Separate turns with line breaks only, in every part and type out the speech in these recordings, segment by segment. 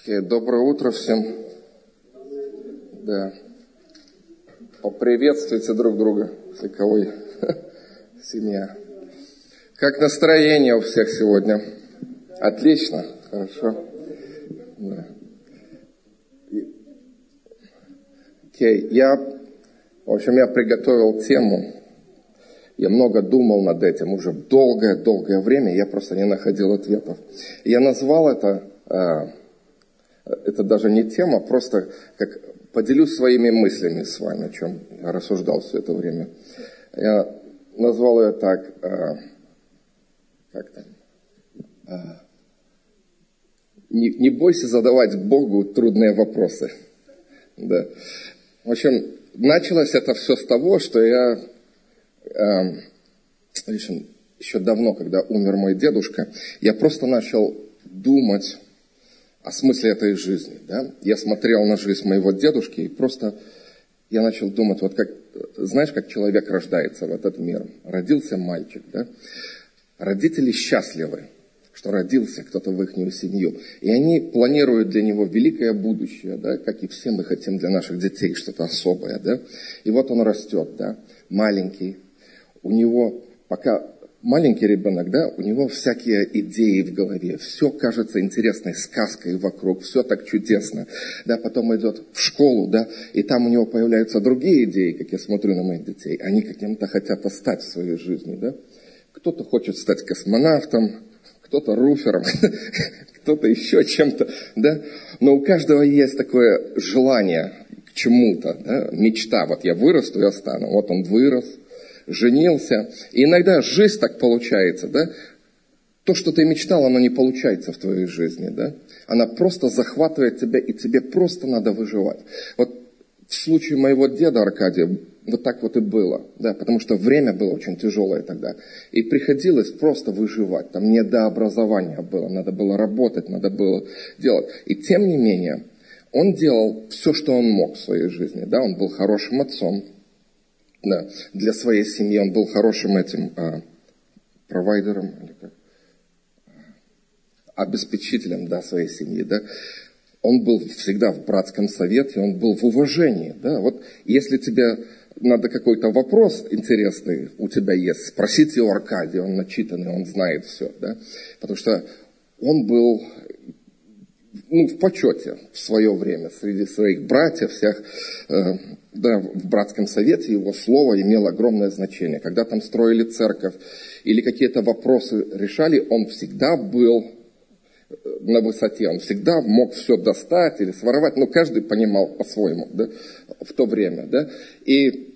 Доброе утро всем. Да. Поприветствуйте друг друга, если кого семья. Как настроение у всех сегодня? Отлично, хорошо. Да. Окей, я приготовил тему. Я много думал над этим уже долгое время, я просто не находил ответов. Я назвал это даже не тема, просто как поделюсь своими мыслями с вами, о чем я рассуждал все это время. Я назвал ее так, не бойся задавать Богу трудные вопросы. Да. В общем, началось это все с того, что я еще давно, когда умер мой дедушка, я просто начал думать о смысле этой жизни. Да? Я смотрел на жизнь моего дедушки и просто я начал думать, вот как, знаешь, как человек рождается в этот мир. Родился мальчик, да? Родители счастливы, что родился кто-то в их семью. И они планируют для него великое будущее, да? Как и все мы хотим для наших детей что-то особое. Да? И вот он растет, да? Маленький. У него, пока маленький ребенок, да, у него всякие идеи в голове, все кажется интересной сказкой вокруг, все так чудесно, да, потом идет в школу, да, и там у него появляются другие идеи, как я смотрю на моих детей, они каким-то хотят стать в своей жизни, да, кто-то хочет стать космонавтом, кто-то руфером, кто-то еще чем-то, да, но у каждого есть такое желание к чему-то, да, мечта, вот я вырасту, я стану, вот он вырос, женился. И иногда жизнь так получается, да? То, что ты мечтал, оно не получается в твоей жизни, да? Она просто захватывает тебя, и тебе просто надо выживать. Вот в случае моего деда Аркадия вот так вот и было, да? Потому что время было очень тяжелое тогда. И приходилось просто выживать. Там не до образования было, надо было работать, надо было делать. И тем не менее, он делал все, что он мог в своей жизни, да? Он был хорошим отцом. Да, для своей семьи он был хорошим провайдером, или как? Обеспечителем, да, своей семьи, да. Он был всегда в братском совете, он был в уважении, да. Вот если тебе надо какой-то вопрос интересный у тебя есть, спросите у Аркадия, он начитанный, он знает все, да. Потому что он был в почете в свое время среди своих братьев всех, да, в братском совете его слово имело огромное значение. Когда там строили церковь или какие-то вопросы решали, он всегда был на высоте, он всегда мог все достать или своровать, но каждый понимал по-своему, да, в то время. Да. И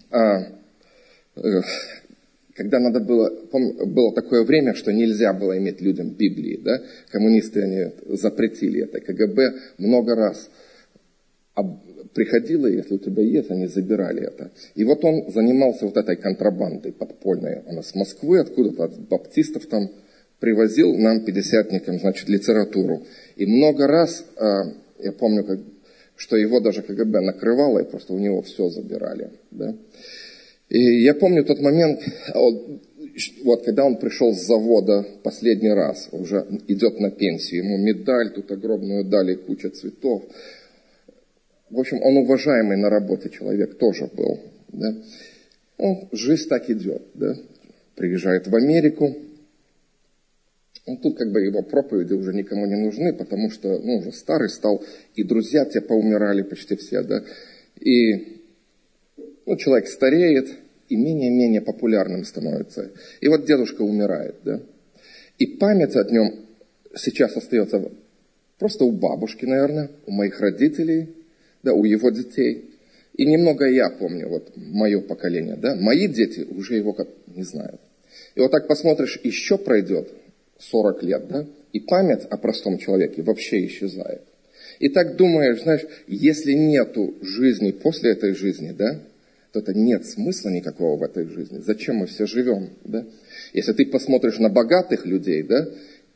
когда надо было, было такое время, что нельзя было иметь людям Библии, да, коммунисты они запретили это, КГБ много раз приходило, если у тебя есть, они забирали это. И вот он занимался вот этой контрабандой подпольной, он с Москвы, откуда-то от баптистов там привозил нам, пятидесятникам, значит, литературу. И много раз, я помню, что его даже КГБ накрывало, и просто у него все забирали, да. И я помню тот момент, вот когда он пришел с завода последний раз, уже идет на пенсию, ему медаль, тут огромную дали, куча цветов. В общем, он уважаемый на работе человек тоже был. Да? Ну, жизнь так идет. Да? Приезжает в Америку. Ну, тут как бы его проповеди уже никому не нужны, потому что уже старый стал, и друзья те поумирали почти все. Да? И человек стареет и менее-менее популярным становится. И вот дедушка умирает, да? И память о нем сейчас остается просто у бабушки, наверное, у моих родителей, да, у его детей. И немного я помню, вот мое поколение, да? Мои дети уже его как не знают. И вот так посмотришь, еще пройдет 40 лет, да? И память о простом человеке вообще исчезает. И так думаешь, знаешь, если нету жизни после этой жизни, да, то это нет смысла никакого в этой жизни. Зачем мы все живем, да? Если ты посмотришь на богатых людей, да,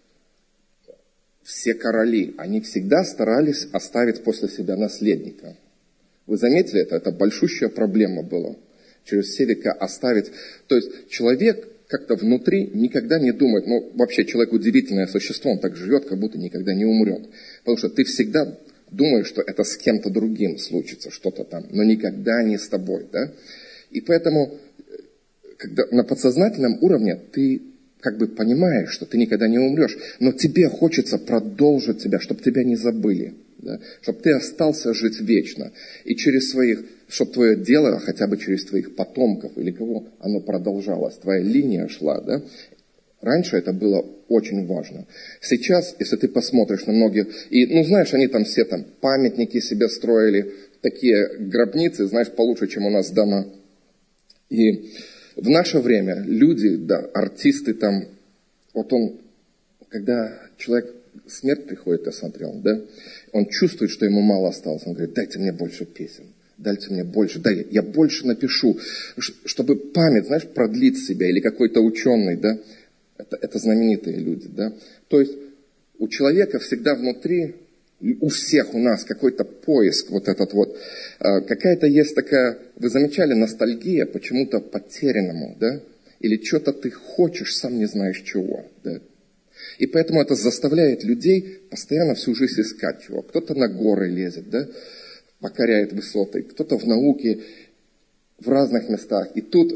все короли, они всегда старались оставить после себя наследника. Вы заметили это? Это большущая проблема была. Через все века оставить. То есть человек как-то внутри никогда не думает, вообще человек удивительное существо, он так живет, как будто никогда не умрет. Потому что ты всегда думаешь, что это с кем-то другим случится, что-то там, но никогда не с тобой, да. И поэтому, когда на подсознательном уровне ты как бы понимаешь, что ты никогда не умрешь, но тебе хочется продолжить тебя, чтобы тебя не забыли, да? Чтобы ты остался жить вечно. И через своих, чтобы твое дело хотя бы через твоих потомков или кого оно продолжалось, твоя линия шла, да? Раньше это было очень важно. Сейчас, если ты посмотришь на многих, и, знаешь, они там все там памятники себе строили, такие гробницы, знаешь, получше, чем у нас дома. И в наше время люди, да, артисты там, вот он, когда человек, смерть приходит, я смотрел, да, он чувствует, что ему мало осталось, он говорит, дайте мне больше песен, дайте мне больше, да, я больше напишу, чтобы память, знаешь, продлить себя, или какой-то ученый, да, это знаменитые люди, да, то есть у человека всегда внутри, у всех у нас какой-то поиск вот этот вот, какая-то есть такая, вы замечали, ностальгия почему-то потерянному, да, или что-то ты хочешь, сам не знаешь чего, да. И поэтому это заставляет людей постоянно всю жизнь искать чего. Кто-то на горы лезет, да, покоряет высоты, кто-то в науке, в разных местах. И тут,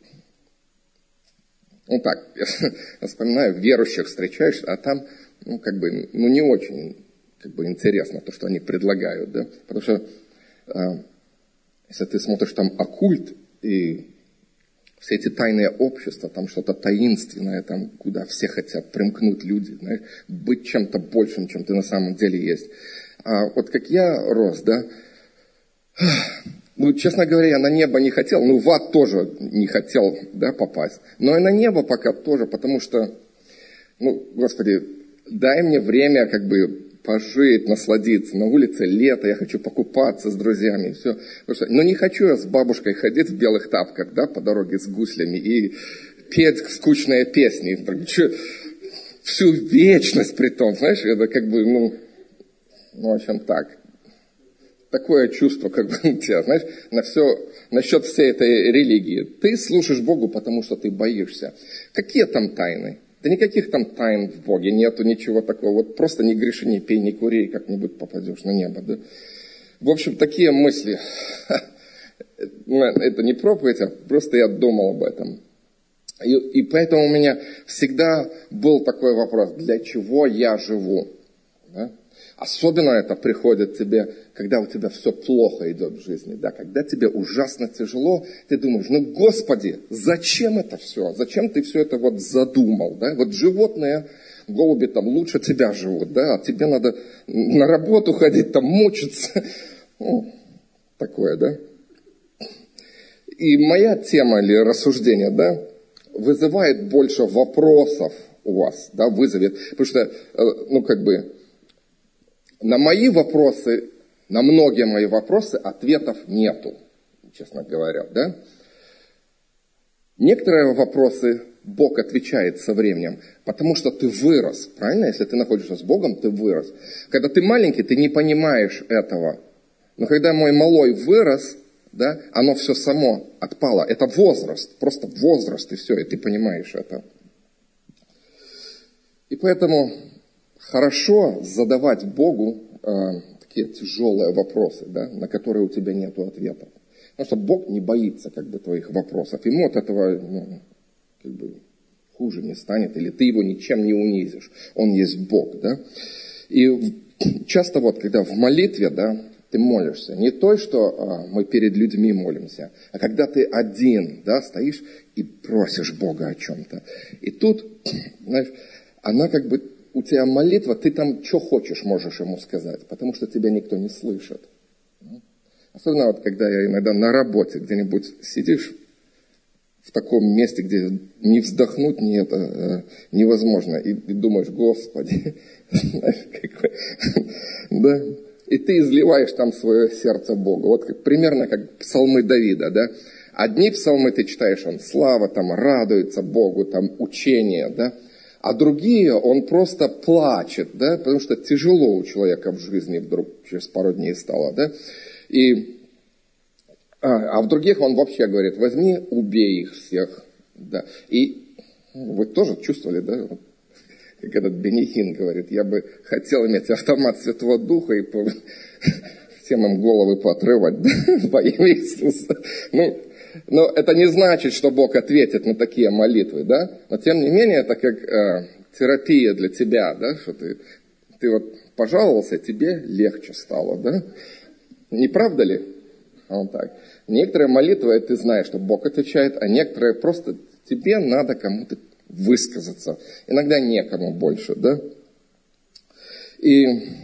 так, я вспоминаю, верующих встречаешь, а там, не очень, интересно то, что они предлагают, да. Потому что, если ты смотришь там оккульт и все эти тайные общества, там что-то таинственное, там, куда все хотят примкнуть люди, знаешь, быть чем-то большим, чем ты на самом деле есть. А вот как я рос, да, честно говоря, я на небо не хотел, в ад тоже не хотел, да, попасть. Но и на небо пока тоже, потому что, Господи, дай мне время, пожить, насладиться. На улице лето, я хочу покупаться с друзьями. Все. Не хочу я с бабушкой ходить в белых тапках, да, по дороге с гуслями и петь скучные песни. Всю вечность при том, знаешь, это в общем, так. Такое чувство, у тебя, знаешь, насчет всей этой религии. Ты служишь Богу, потому что ты боишься. Какие там тайны? Да никаких там тайн в Боге нету, ничего такого. Вот просто не греши, не пей, не кури, и как-нибудь попадешь на небо. Да? В общем, такие мысли. Это не проповедь, а просто я думал об этом. И поэтому у меня всегда был такой вопрос, для чего я живу? Да? Особенно это приходит тебе, когда у тебя все плохо идет в жизни, да, когда тебе ужасно тяжело, ты думаешь, Господи, зачем это все? Зачем ты все это вот задумал, да? Вот животные, голуби там лучше тебя живут, да, а тебе надо на работу ходить, там мучиться. Такое, да? И моя тема или рассуждение, да, вызывает больше вопросов у вас, да, вызовет, потому что, на мои вопросы, на многие мои вопросы ответов нету, честно говоря, да. Некоторые вопросы Бог отвечает со временем, потому что ты вырос, правильно? Если ты находишься с Богом, ты вырос. Когда ты маленький, ты не понимаешь этого. Но когда мой малой вырос, да, оно все само отпало. Это возраст, просто возраст, и все, и ты понимаешь это. И поэтому хорошо задавать Богу такие тяжелые вопросы, да, на которые у тебя нет ответов. Потому что Бог не боится твоих вопросов. Ему от этого хуже не станет, или ты его ничем не унизишь. Он есть Бог, да. И часто когда в молитве, да, ты молишься, не то, что мы перед людьми молимся, а когда ты один, да, стоишь и просишь Бога о чем-то. И тут, знаешь, она у тебя молитва, ты там что хочешь можешь ему сказать, потому что тебя никто не слышит. Особенно когда я иногда на работе где-нибудь сидишь в таком месте, где не вздохнуть невозможно, и думаешь, Господи, да, и ты изливаешь там свое сердце Богу. Вот примерно как псалмы Давида, да. Одни псалмы ты читаешь, он слава, там радуется Богу, там учение, да. А другие он просто плачет, да, потому что тяжело у человека в жизни вдруг через пару дней стало, да. А в других он вообще говорит, возьми, убей их всех, да. И Вы тоже чувствовали, да? Как этот Бенни Хинн говорит, я бы хотел иметь автомат Святого Духа и всем им головы поотрывать, да? Во имя Иисуса. Но это не значит, что Бог ответит на такие молитвы, да? Но тем не менее, это как терапия для тебя, да? Что ты вот пожаловался, тебе легче стало, да? Не правда ли? Вот так. Некоторые молитвы, ты знаешь, что Бог отвечает, а некоторые просто тебе надо кому-то высказаться. Иногда некому больше, да? И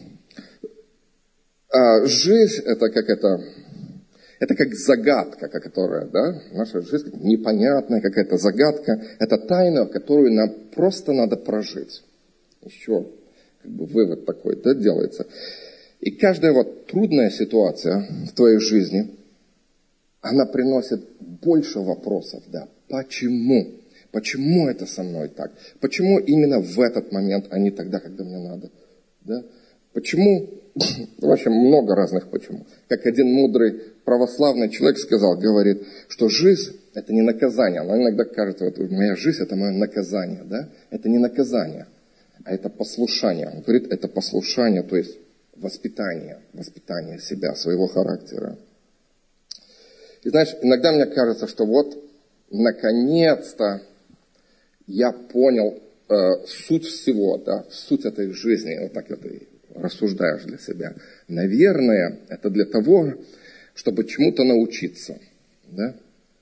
жизнь это как загадка, которая, да, наша жизнь непонятная какая-то загадка. Это тайна, которую нам просто надо прожить. Еще вывод такой, да, делается. И каждая вот трудная ситуация в твоей жизни, она приносит больше вопросов, да. Почему? Почему это со мной так? Почему именно в этот момент, а не тогда, когда мне надо? Да? Почему? В общем, много разных почему. Как один мудрый православный человек сказал, говорит, что жизнь – это не наказание. Она иногда кажется, вот моя жизнь – это мое наказание. Да? Это не наказание, а это послушание. Он говорит, это послушание, то есть воспитание себя, своего характера. И знаешь, иногда мне кажется, что вот наконец-то я понял суть всего, да, суть этой жизни, вот так вот и рассуждаешь для себя. Наверное, это для того, чтобы чему-то научиться. Да?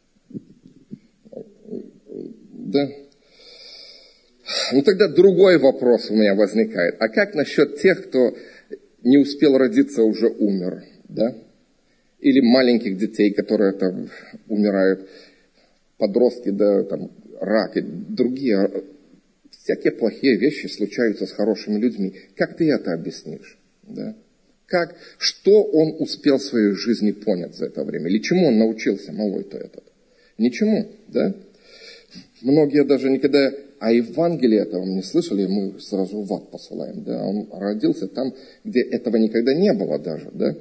Да. Ну тогда другой вопрос у меня возникает. А как насчет тех, кто не успел родиться, уже умер? Да? Или маленьких детей, которые там умирают, подростки, да, там, рак и другие, всякие плохие вещи случаются с хорошими людьми. Как ты это объяснишь? Да? Что он успел в своей жизни понять за это время? Или чему он научился, малой-то этот? Ничему, да? Многие даже никогда о Евангелии этого не слышали, мы сразу в ад посылаем, да? Он родился там, где этого никогда не было даже, да?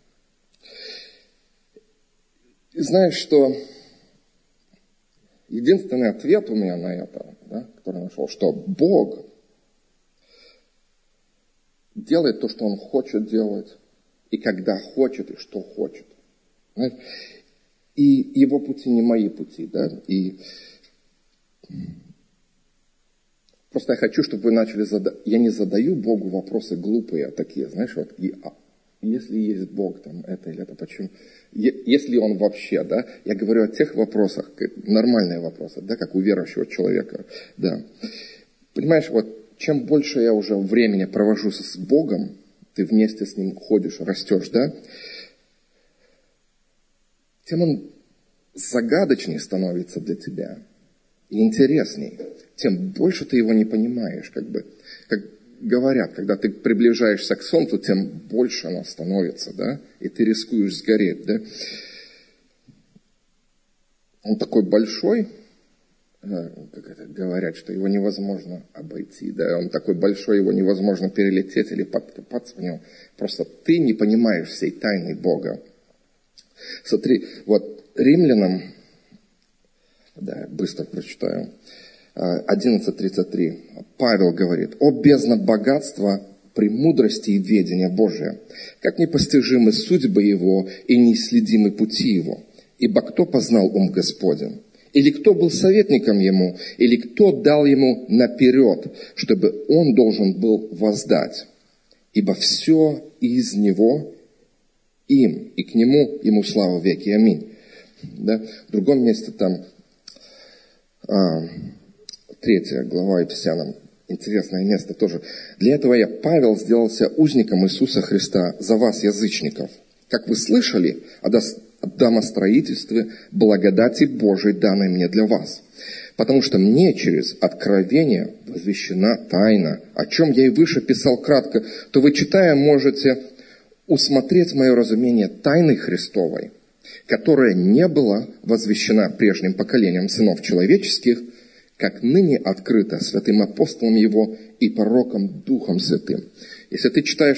И знаешь, что единственный ответ у меня на это, да, который я нашел, что Бог делает то, что Он хочет делать, и когда хочет, и что хочет. Знаешь? И Его пути не мои пути, да, и просто я хочу, чтобы вы начали задать. Я не задаю Богу вопросы глупые такие, знаешь, вот, если есть Бог, там, это или это, почему? Если Он вообще, да, я говорю о тех вопросах, нормальные вопросы, да, как у верующего человека, да. Понимаешь, вот, чем больше я уже времени провожу с Богом, ты вместе с Ним ходишь, растешь, да, тем Он загадочнее становится для тебя и интересней, тем больше ты Его не понимаешь, как говорят, когда ты приближаешься к Солнцу, тем больше оно становится, да, и ты рискуешь сгореть, да. Он такой большой, как это говорят, что его невозможно обойти, да, он такой большой, его невозможно перелететь или подкопаться в него. Просто ты не понимаешь всей тайны Бога. Смотри, вот Римлянам, да, быстро прочитаю, 11:33. Павел говорит: «О бездна богатства, премудрости и ведения Божия, как непостижимы судьбы Его и неисследимы пути Его. Ибо кто познал ум Господен? Или кто был советником Ему? Или кто дал Ему наперед, чтобы Он должен был воздать? Ибо все из Него, им, и к Нему, Ему слава веки. Аминь». Да? В другом месте там 3 глава Ефесянам. Интересное место тоже. «Для этого я, Павел, сделался узником Иисуса Христа за вас, язычников. Как вы слышали о домостроительстве благодати Божией, данной мне для вас. Потому что мне через откровение возвещена тайна, о чем я и выше писал кратко, то вы, читая, можете усмотреть мое разумение тайны Христовой, которая не была возвещена прежним поколениям сынов человеческих, как ныне открыто святым апостолом Его и пророком Духом Святым». Если ты читаешь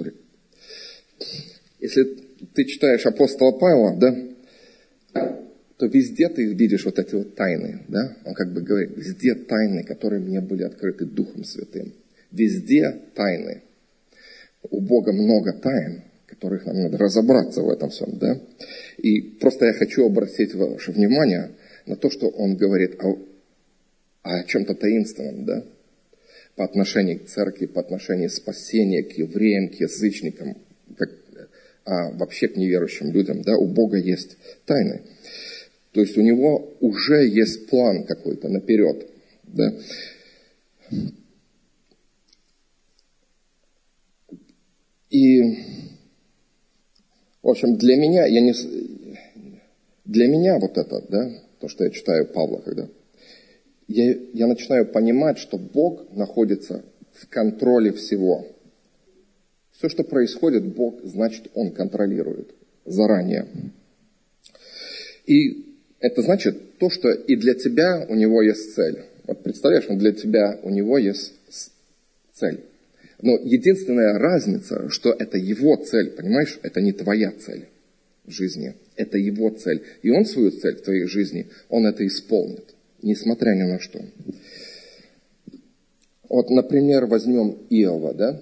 если ты читаешь апостола Павла, да, то везде ты видишь вот эти вот тайны, да? Он как бы говорит, везде тайны, которые мне были открыты Духом Святым. Везде тайны. У Бога много тайн, которых нам надо разобраться в этом всем, да? И просто я хочу обратить ваше внимание на то, что он говорит о чем-то таинственном, да? По отношению к церкви, по отношению к спасению, к евреям, к язычникам, вообще к неверующим людям, да? У Бога есть тайны. То есть у него уже есть план какой-то наперед, да? И, в общем, для меня вот это, да, то, что я читаю Павла, когда я начинаю понимать, что Бог находится в контроле всего. Все, что происходит, Бог, значит, Он контролирует заранее. И это значит то, что и для тебя у Него есть цель. Вот представляешь, для тебя у Него есть цель. Но единственная разница, что это Его цель, понимаешь, это не твоя цель в жизни, это Его цель. И Он свою цель в твоей жизни, Он это исполнит, несмотря ни на что. Вот, например, возьмем Иова, да?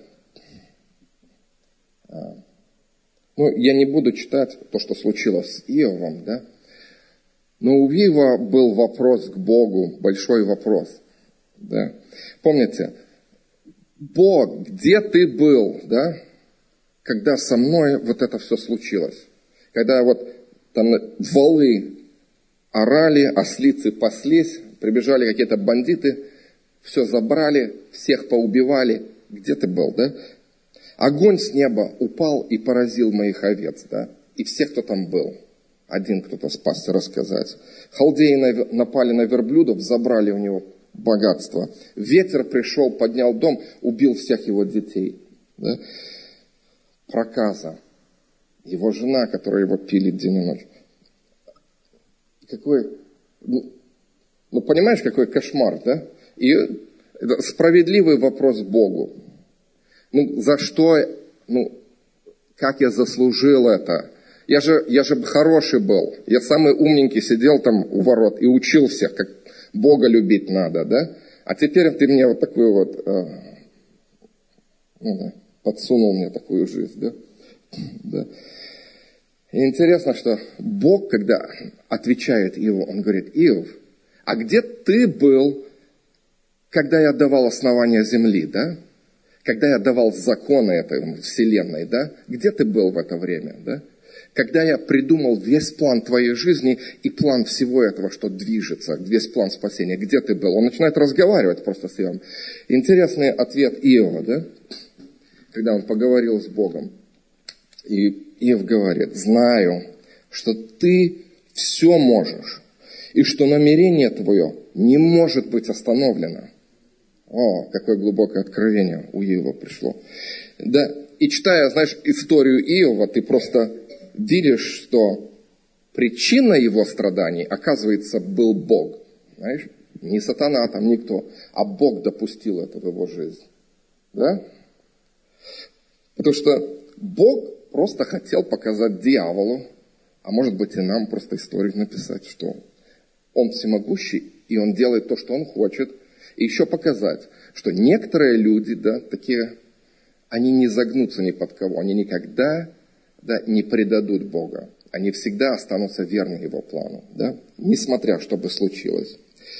Я не буду читать то, что случилось с Иовом, да? Но у Иова был вопрос к Богу, большой вопрос, да? Помните, Бог, где ты был, да, когда со мной вот это все случилось? Когда вот там волы орали, ослицы паслись, прибежали какие-то бандиты, все забрали, всех поубивали. Где ты был, да? Огонь с неба упал и поразил моих овец, да? И всех, кто там был. Один кто-то спасся, рассказать. Халдеи напали на верблюдов, забрали у него богатство. Ветер пришел, поднял дом, убил всех его детей. Да? Проказа. Его жена, которая его пилит день и ночь. Какой, понимаешь, какой кошмар, да? И это справедливый вопрос Богу. За что, как я заслужил это? Я же хороший был. Я самый умненький сидел там у ворот и учил всех, как Бога любить надо, да? А теперь ты мне вот такую вот, подсунул мне такую жизнь, да? Да. И интересно, что Бог, когда отвечает Иову, Он говорит: Иов, а где ты был, когда я давал основания земли, да? Когда я давал законы этой вселенной, да? Где ты был в это время, да? Когда я придумал весь план твоей жизни и план всего этого, что движется, весь план спасения, где ты был? Он начинает разговаривать просто с Иовом. Интересный ответ Иова, да? Когда он поговорил с Богом. И Иов говорит: знаю, что ты все можешь, и что намерение твое не может быть остановлено. О, какое глубокое откровение у Иова пришло. Да, и читая, знаешь, историю Иова, ты просто видишь, что причина его страданий, оказывается, был Бог. Знаешь, не сатана там, никто, а Бог допустил это в его жизнь. Да? Потому что Бог просто хотел показать дьяволу, а может быть и нам просто историю написать, что Он всемогущий, и Он делает то, что Он хочет. И еще показать, что некоторые люди, да, такие, они не загнутся ни под кого, они никогда, да, не предадут Бога. Они всегда останутся верны Его плану, да, несмотря, что бы случилось.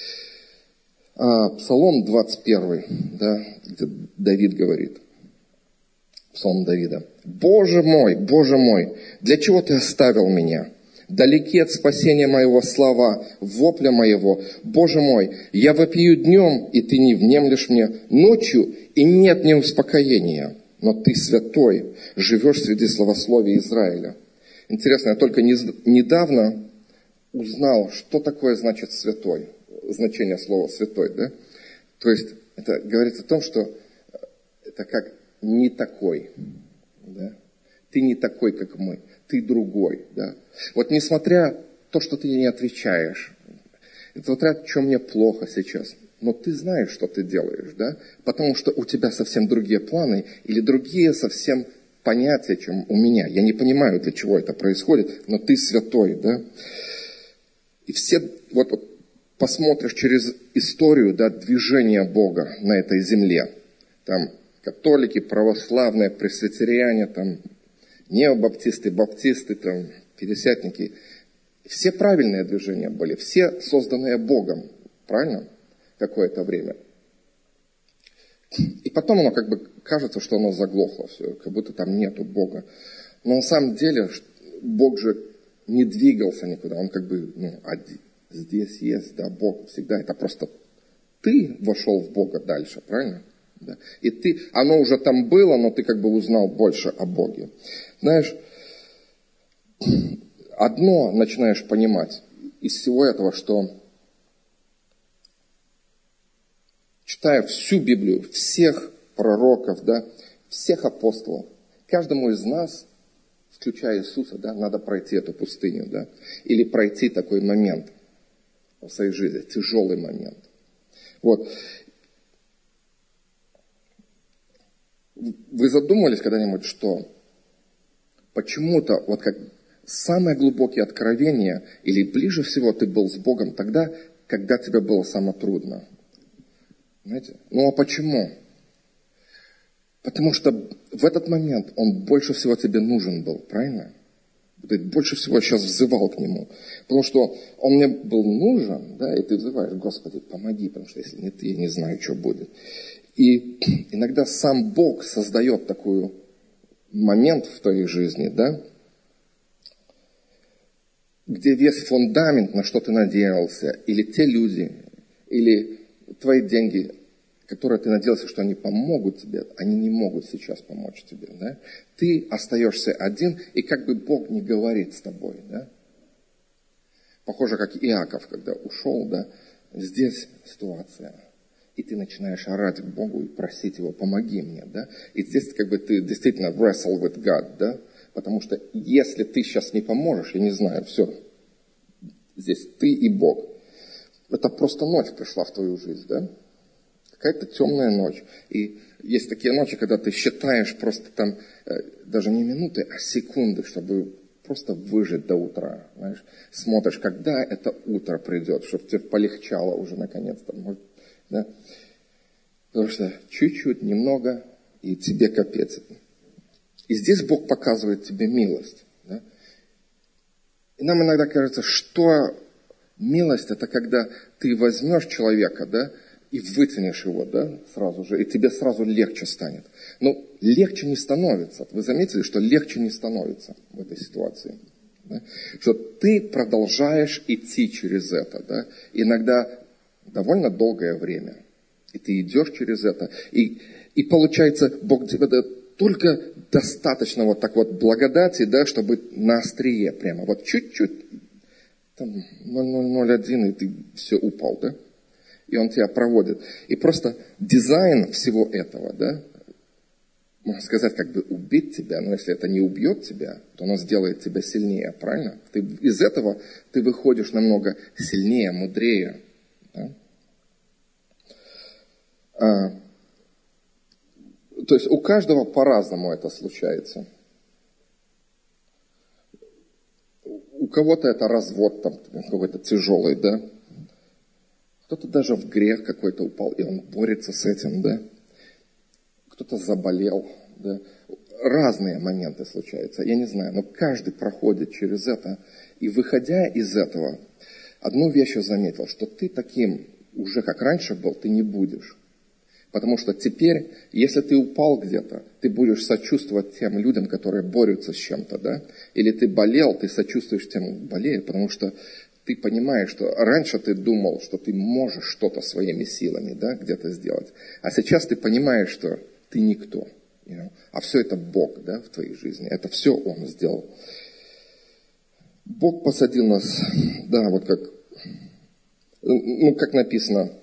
Псалом 21, да, где Давид говорит, Псалом Давида: Боже мой, для чего ты оставил меня? Далеки от спасения моего слова, вопля моего. Боже мой, я вопию днем, и ты не внемлешь мне, ночью, и нет мне успокоения. Но ты святой, живешь среди славословия Израиля. Интересно, я только недавно узнал, что такое значит святой, значение слова святой, да? То есть это говорит о том, что это как не такой, да? Ты не такой, как мы. Ты другой, да. Вот несмотря то, что ты не отвечаешь, это вот что мне плохо сейчас, но ты знаешь, что ты делаешь, да, потому что у тебя совсем другие планы или другие совсем понятия, чем у меня. Я не понимаю, для чего это происходит, но ты святой, да. И все, вот посмотришь через историю, да, движения Бога на этой земле. Там католики, православные, пресвитериане, там необаптисты, баптисты, там пятидесятники. Все правильные движения были, все созданные Богом, правильно? Какое-то время. И потом оно как бы кажется, что оно заглохло все, как будто там нету Бога. Но на самом деле Бог же не двигался никуда, он как бы, здесь есть, да, Бог всегда. Это просто ты вошел в Бога дальше, правильно? Да. И оно уже там было, но ты как бы узнал больше о Боге. Знаешь, одно начинаешь понимать из всего этого, что читая всю Библию, всех пророков, да, всех апостолов, каждому из нас, включая Иисуса, да, надо пройти эту пустыню, да, или пройти такой момент в своей жизни, тяжелый момент. Вот. Вы задумывались когда-нибудь, что почему-то вот как самое глубокие откровения или ближе всего ты был с Богом тогда, когда тебе было самое трудно? Знаете? Ну а почему? Потому что в этот момент Он больше всего тебе нужен был, правильно? Ты больше всего сейчас взывал к Нему. Потому что Он мне был нужен, да, и ты взываешь: Господи, помоги, потому что если не Ты, я не знаю, что будет. И иногда сам Бог создает такой момент в твоей жизни, да, где весь фундамент, на что ты надеялся, или те люди, или твои деньги, которые ты надеялся, что они помогут тебе, они не могут сейчас помочь тебе. Да? Ты остаешься один, и как бы Бог не говорит с тобой. Да? Похоже, как Иаков, когда ушел, да, здесь ситуация. И ты начинаешь орать к Богу и просить Его: помоги мне. Да? И здесь как бы ты действительно wrestle with God. Да? Потому что если ты сейчас не поможешь, я не знаю, все. Здесь ты и Бог. Это просто ночь пришла в твою жизнь, да? Какая-то темная ночь. И есть такие ночи, когда ты считаешь просто там даже не минуты, а секунды, чтобы просто выжить до утра. Знаешь? Смотришь, когда это утро придет, чтобы тебе полегчало уже наконец-то. Может, да? Потому что чуть-чуть, немного, и тебе капец. И здесь Бог показывает тебе милость. Да? И нам иногда кажется, что милость — это когда ты возьмешь человека, да, и вытянешь его, да, сразу же, и тебе сразу легче станет. Но легче не становится. Вы заметили, что легче не становится в этой ситуации? Да? Что ты продолжаешь идти через это, да, иногда довольно долгое время. И ты идешь через это. И получается, Бог тебе дает только достаточно вот так вот благодати, да, чтобы на острие прямо, вот чуть-чуть, там 0,001, и ты все упал, да? И Он тебя проводит. И просто дизайн всего этого, да, можно сказать, как бы убить тебя, но если это не убьет тебя, то оно сделает тебя сильнее, правильно? Из этого ты выходишь намного сильнее, мудрее. Да? То есть у каждого по-разному это случается. У кого-то это развод там какой-то тяжелый, да? Кто-то даже в грех какой-то упал, и он борется с этим, да? Кто-то заболел, да? Разные моменты случаются, я не знаю, но каждый проходит через это. И выходя из этого, одну вещь я заметил, что ты таким уже как раньше был, ты не будешь. Потому что теперь, если ты упал где-то, ты будешь сочувствовать тем людям, которые борются с чем-то, да? Или ты болел, ты сочувствуешь тем болеют, потому что ты понимаешь, что раньше ты думал, что ты можешь что-то своими силами, да, где-то сделать. А сейчас ты понимаешь, что ты никто. А все это Бог, да, в твоей жизни. Это все Он сделал. Бог посадил нас, да, вот как написано,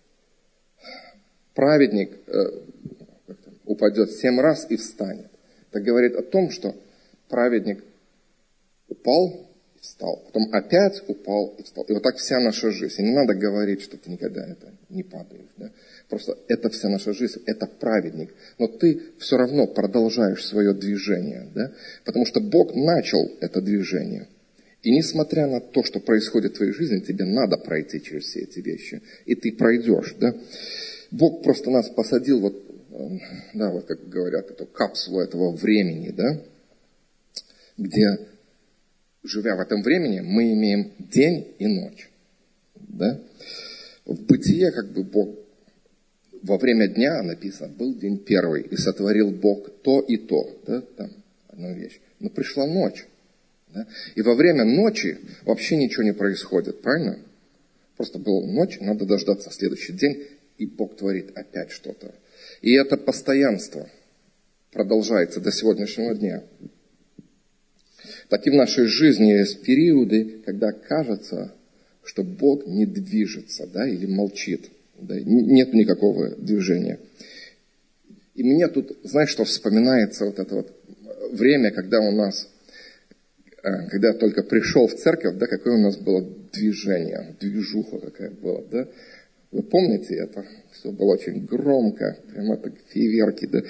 праведник упадет 7 раз и встанет. Это говорит о том, что праведник упал и встал, потом опять упал и встал. И вот так вся наша жизнь. И не надо говорить, что ты никогда это не падаешь. Да? Просто это вся наша жизнь, это праведник. Но ты все равно продолжаешь свое движение. Да? Потому что Бог начал это движение. И несмотря на то, что происходит в твоей жизни, тебе надо пройти через все эти вещи. И ты пройдешь, да. Бог просто нас посадил, вот как говорят, эту капсулу этого времени, да, где, живя в этом времени, мы имеем день и ночь, да. В Бытие, Бог во время дня, написано, был день первый, и сотворил Бог то и то, да, там одна вещь. Но пришла ночь, да, и во время ночи вообще ничего не происходит, правильно? Просто была ночь, надо дождаться следующий день, и Бог творит опять что-то. И это постоянство продолжается до сегодняшнего дня. Так и в нашей жизни есть периоды, когда кажется, что Бог не движется, да, или молчит. Да, нет никакого движения. И мне тут, знаешь, что вспоминается вот это вот время, когда я только пришел в церковь, да, какое у нас было движение, движуха какая была, да. Вы помните это? Все было очень громко, прямо так фейерверки, да.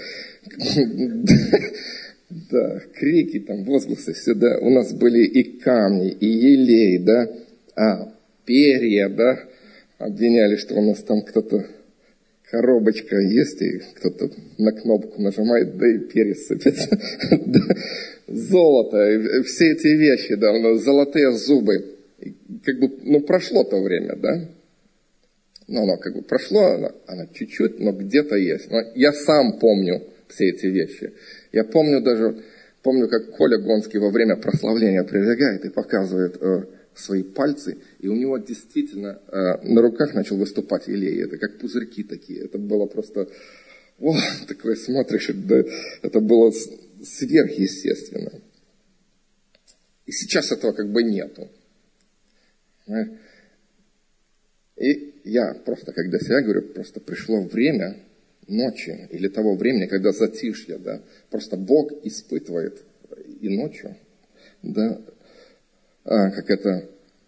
Да, крики, там, возгласы, все, да. У нас были и камни, и елей, да, перья, да. Обвиняли, что у нас там кто-то, коробочка есть, и кто-то на кнопку нажимает, да и перья сыпятся. Золото, и все эти вещи, да, у нас золотые зубы. Прошло то время, да. Оно прошло, оно чуть-чуть, но где-то есть. Но я сам помню все эти вещи. Я помню, как Коля Гонский во время прославления прибегает и показывает свои пальцы, и у него действительно на руках начал выступать елей. Это как пузырьки такие. Это было просто, такое смотришь, да, это было сверхъестественно. И сейчас этого нету. И я просто, когда себя говорю, просто пришло время ночи, или того времени, когда затишье, да, просто Бог испытывает и ночью, да, то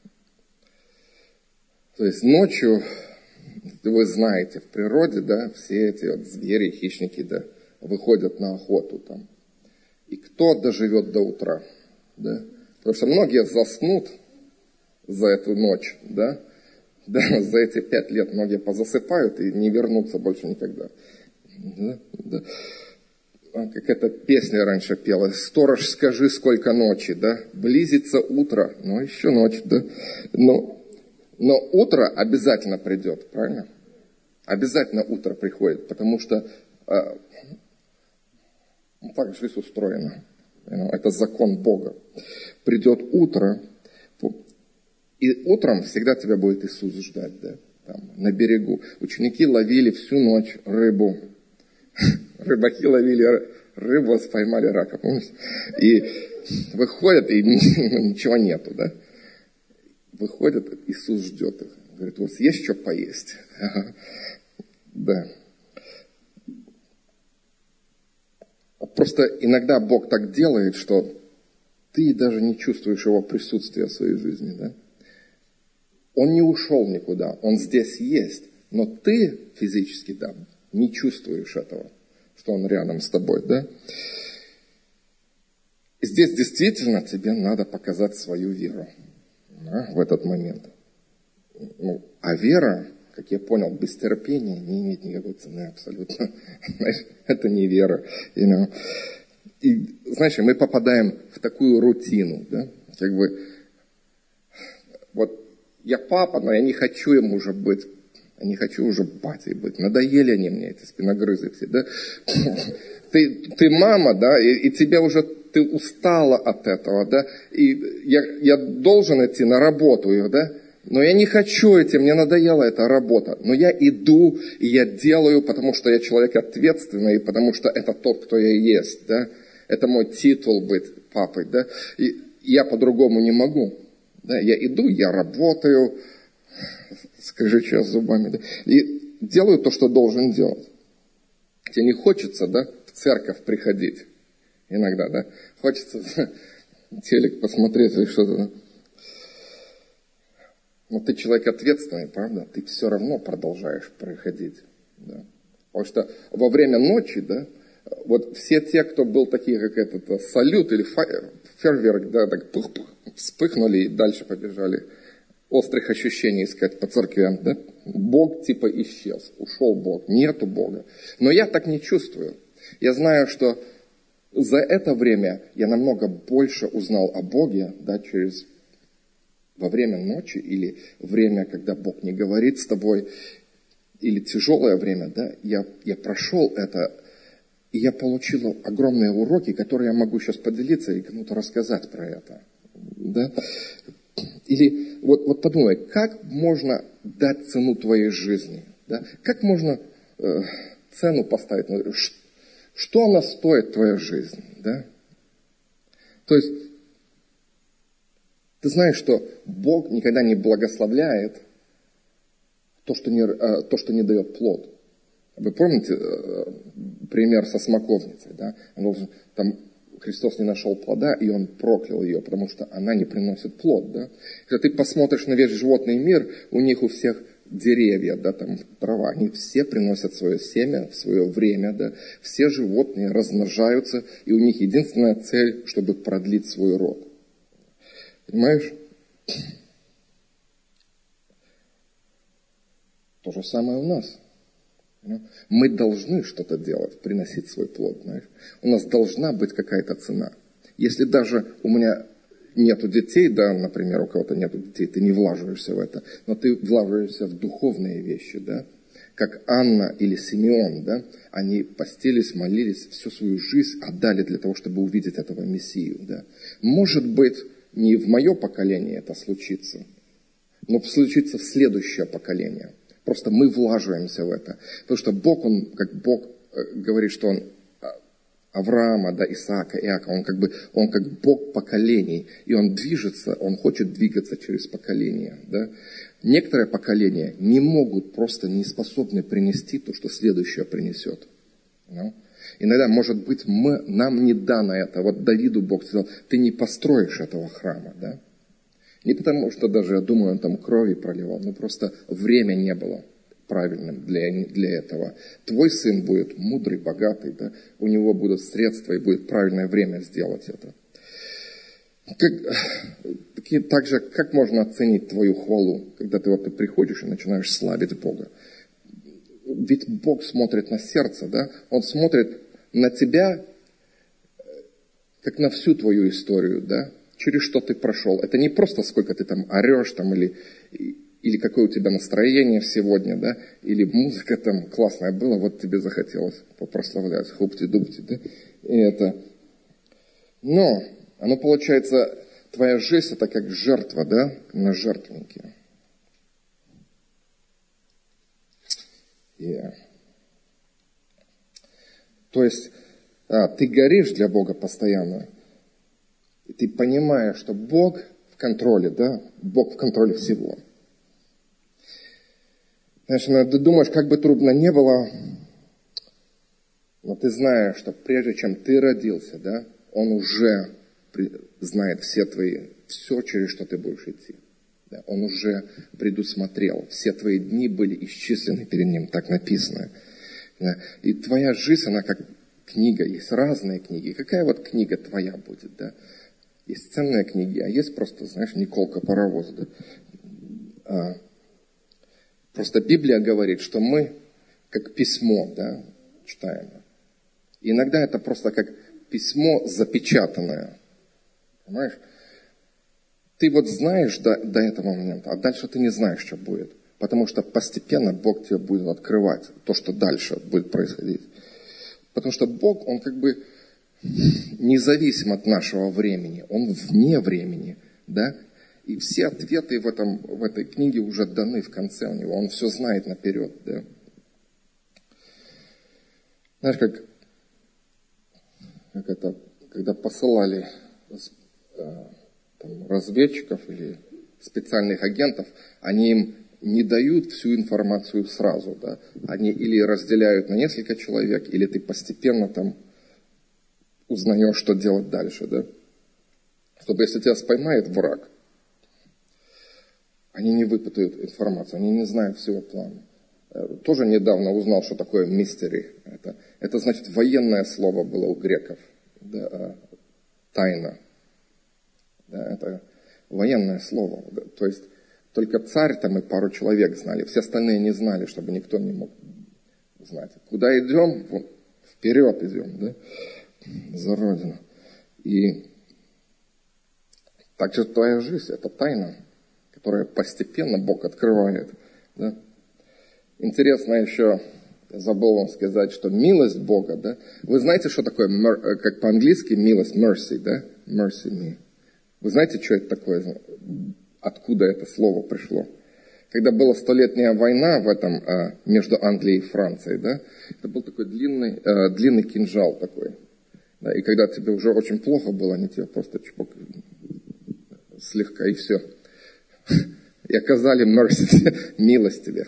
есть ночью, вы знаете, в природе, да, все эти вот звери, хищники, да, выходят на охоту там. И кто доживет до утра, да? Потому что многие заснут за эту ночь, да, за эти 5 лет многие позасыпают и не вернутся больше никогда. Да. Как эта песня раньше пелась: «Сторож, скажи, сколько ночи, да? Близится утро, но еще ночь, да? Но утро обязательно придет, правильно? Обязательно утро приходит, потому что так жизнь устроена. Это закон Бога. Придет утро, и утром всегда тебя будет Иисус ждать, да? Там, на берегу. Ученики ловили всю ночь рыбу. Рыбаки ловили рыбу, поймали рака, помните? И выходят, и ничего нету, да? Выходят, Иисус ждет их. Говорит: у вас есть что поесть? Да. Просто иногда Бог так делает, что ты даже не чувствуешь Его присутствия в своей жизни, да? Он не ушел никуда, Он здесь есть, но ты физически, да, не чувствуешь этого, что Он рядом с тобой, да? И здесь действительно тебе надо показать свою веру, да, в этот момент. А вера, как я понял, без терпения не имеет никакой цены абсолютно. Знаешь, это не вера. И, знаешь, мы попадаем в такую рутину, да? Вот я папа, но я не хочу им уже быть. Я не хочу уже батей быть. Надоели они мне, эти спиногрызы все, да? Ты мама, да, и тебе уже, ты устала от этого, да? И я должен идти на работу, да? Но я не хочу идти, мне надоела эта работа. Но я иду, и я делаю, потому что я человек ответственный, потому что это тот, кто я есть, да? Это мой титул быть папой, да? И я по-другому не могу. Да? Я иду, я работаю, скрежеща зубами, да? И делаю то, что должен делать. Тебе не хочется, да, в церковь приходить иногда, да? Хочется телек посмотреть или что-то, да? Но ты человек ответственный, правда? Ты все равно продолжаешь приходить, да? Потому что во время ночи, да, вот все те, кто был такие, как этот салют или фейерверк, да, так пух-пух, вспыхнули и дальше побежали. Острых ощущений искать по церквям, да? Бог типа исчез, ушел Бог, нету Бога. Но я так не чувствую. Я знаю, что за это время я намного больше узнал о Боге, да, во время ночи или время, когда Бог не говорит с тобой, или тяжелое время, да, я прошел это, и я получил огромные уроки, которые я могу сейчас поделиться и кому-то рассказать про это. Да? Или вот подумай, как можно дать цену твоей жизни? Да? Как можно цену поставить? Что она стоит, твоя жизнь? Да? То есть, ты знаешь, что Бог никогда не благословляет то, что не дает плод. Вы помните пример со смоковницей? Да? Там Христос не нашел плода, и Он проклял ее, потому что она не приносит плод. Да? Когда ты посмотришь на весь животный мир, у них у всех деревья, да, там трава, они все приносят свое семя в свое время. Да? Все животные размножаются, и у них единственная цель, чтобы продлить свой род. Понимаешь? То же самое у нас. Мы должны что-то делать, приносить свой плод. Знаешь? У нас должна быть какая-то цена. Если даже у меня нету детей, да, например, у кого-то нету детей, ты не влаживаешься в это, но ты влаживаешься в духовные вещи, да? Как Анна или Симеон, да? Они постились, молились, всю свою жизнь отдали для того, чтобы увидеть этого Мессию. Да? Может быть, не в мое поколение это случится, но случится в следующее поколение. Просто мы влаживаемся в это. Потому что Бог, Он, как Бог говорит, что Он Авраама, да, Исаака, Иакова, Он как Бог поколений. И Он движется, Он хочет двигаться через поколения. Да? Некоторые поколения не могут, просто не способны принести то, что следующее принесет. No? Иногда, может быть, нам не дано это. Вот Давиду Бог сказал, ты не построишь этого храма, да? Не потому, что даже, я думаю, он там крови проливал, но просто время не было правильным для этого. Твой сын будет мудрый, богатый, да? У него будут средства и будет правильное время сделать это. Также, как можно оценить твою хвалу, когда ты приходишь и начинаешь славить Бога? Ведь Бог смотрит на сердце, да? Он смотрит на тебя, как на всю твою историю, да? Через что ты прошел. Это не просто сколько ты там орешь, там, или какое у тебя настроение сегодня, да? Или музыка там классная была, вот тебе захотелось попрославлять, хупти-дупти, да? И это. Но, оно получается, твоя жизнь это как жертва, да? На жертвеннике. Yeah. То есть, ты горишь для Бога постоянно. И ты понимаешь, что Бог в контроле, да? Бог в контроле всего. Знаешь, ты думаешь, как бы трудно не было, но ты знаешь, что прежде чем ты родился, да, Он уже знает все, через что ты будешь идти. Да? Он уже предусмотрел. Все твои дни были исчислены перед Ним, так написано. Да? И твоя жизнь, она как книга, есть разные книги. И какая вот книга твоя будет, да? Есть ценные книги, а есть просто, знаешь, Николка Паровоз. Да? Просто Библия говорит, что мы как письмо, да, читаем. И иногда это просто как письмо запечатанное. Понимаешь? Ты вот знаешь до этого момента, а дальше ты не знаешь, что будет. Потому что постепенно Бог тебе будет открывать то, что дальше будет происходить. Потому что Бог, Он как бы независим от нашего времени. Он вне времени. Да? И все ответы в этой книге уже даны в конце у него. Он все знает наперед. Да? Знаешь, как это, когда посылали разведчиков или специальных агентов, они им не дают всю информацию сразу. Да? Они или разделяют на несколько человек, или ты постепенно там узнаешь, что делать дальше. Да? Чтобы если тебя споймает враг, они не выпытают информацию, они не знают всего плана. Тоже недавно узнал, что такое мистери. Это значит военное слово было у греков. Да, тайна. Да, военное слово. То есть только царь там и пару человек знали, все остальные не знали, чтобы никто не мог знать. Куда идем? Вот, вперед идем, да? За Родину. И также твоя жизнь – это тайна, которую постепенно Бог открывает. Да? Интересно еще, забыл вам сказать, что милость Бога, да? Вы знаете, что такое, как по-английски милость, mercy, да? Mercy me. Вы знаете, что это такое? Откуда это слово пришло? Когда была столетняя война в этом, между Англией и Францией, да? Это был такой длинный кинжал такой. Да? И когда тебе уже очень плохо было, они тебя просто чпок слегка, и все. И оказали mercy, милость тебе.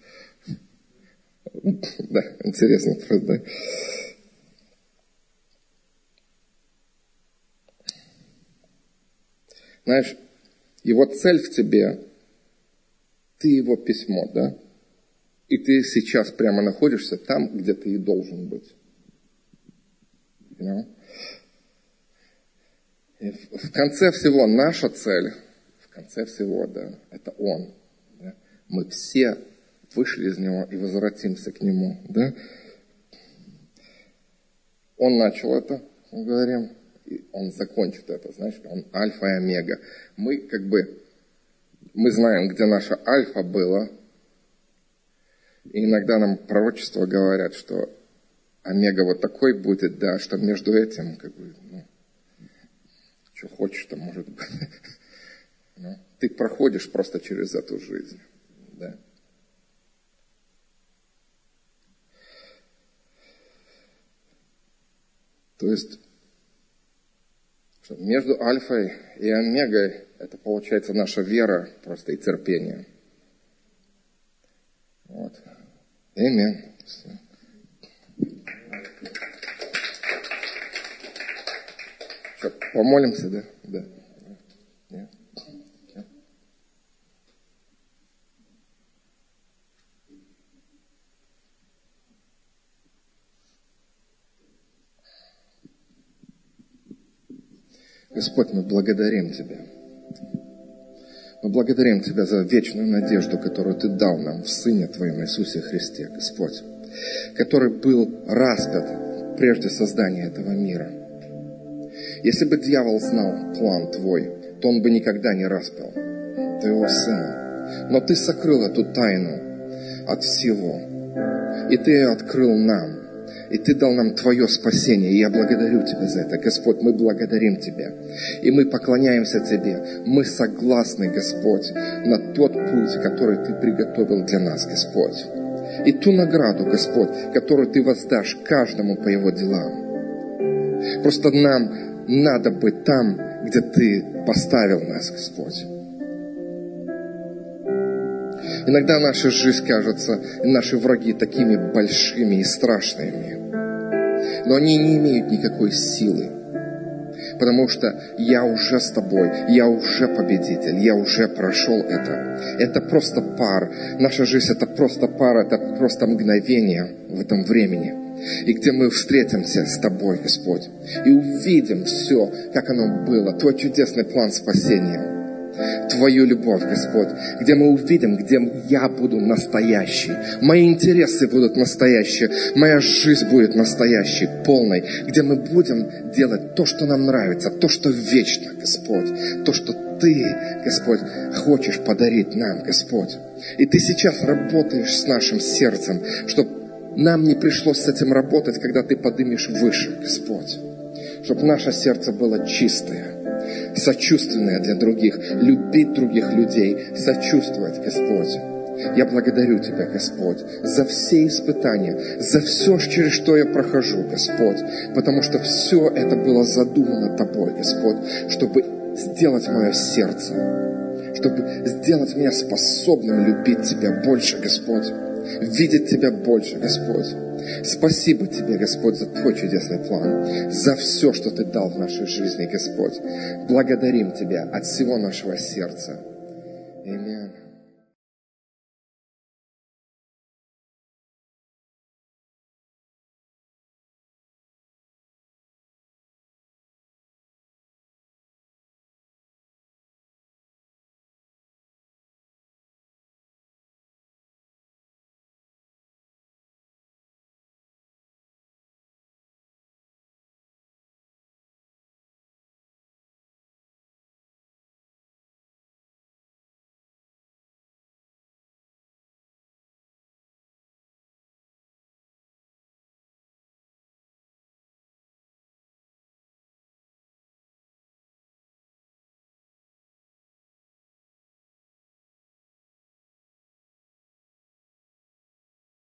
Да, интересно просто, да. Знаешь, его цель в тебе, ты его письмо, да? И ты сейчас прямо находишься там, где ты и должен быть. You know? И в конце всего наша цель, в конце всего, да, это Он. Да? Мы все вышли из Него и возвратимся к Нему, да? Он начал это, мы говорим, и Он закончит это, знаешь, Он альфа и омега. Мы знаем, где наша альфа была, и иногда нам пророчества говорят, что омега вот такой будет, да, что между этим, что хочешь, там может быть. Ты проходишь просто через эту жизнь, да. То есть, что между альфой и омегой это получается наша вера просто и терпение. Вот. Аминь. Что, помолимся, да? Да. Нет? Okay. Господь, мы благодарим Тебя. Мы благодарим Тебя за вечную надежду, которую Ты дал нам в Сыне Твоем Иисусе Христе, Господь, который был распят прежде создания этого мира. Если бы дьявол знал план Твой, то он бы никогда не распял Твоего Сына. Но Ты сокрыл эту тайну от всего, и Ты ее открыл нам. И Ты дал нам Твое спасение. И я благодарю Тебя за это. Господь, мы благодарим Тебя. И мы поклоняемся Тебе. Мы согласны, Господь, на тот путь, который Ты приготовил для нас, Господь. И ту награду, Господь, которую Ты воздашь каждому по его делам. Просто нам надо быть там, где Ты поставил нас, Господь. Иногда наша жизнь кажется, наши враги такими большими и страшными. Но они не имеют никакой силы. Потому что я уже с тобой, я уже победитель, я уже прошел это. Это просто пар. Наша жизнь это просто пар, это просто мгновение в этом времени. И где мы встретимся с тобой, Господь, и увидим все, как оно было, Твой чудесный план спасения. Твою любовь, Господь, где мы увидим, где я буду настоящий, мои интересы будут настоящие, моя жизнь будет настоящей, полной, где мы будем делать то, что нам нравится, то, что вечно, Господь, то, что Ты, Господь, хочешь подарить нам, Господь. И Ты сейчас работаешь с нашим сердцем, чтобы нам не пришлось с этим работать, когда Ты поднимешь выше, Господь, чтобы наше сердце было чистое, сочувственное для других, любить других людей, сочувствовать, Господь. Я благодарю Тебя, Господь, за все испытания, за все, через что я прохожу, Господь, потому что все это было задумано Тобой, Господь, чтобы сделать мое сердце, чтобы сделать меня способным любить Тебя больше, Господь, видеть Тебя больше, Господь. Спасибо Тебе, Господь, за Твой чудесный план, за все, что Ты дал в нашей жизни, Господь. Благодарим Тебя от всего нашего сердца. Аминь.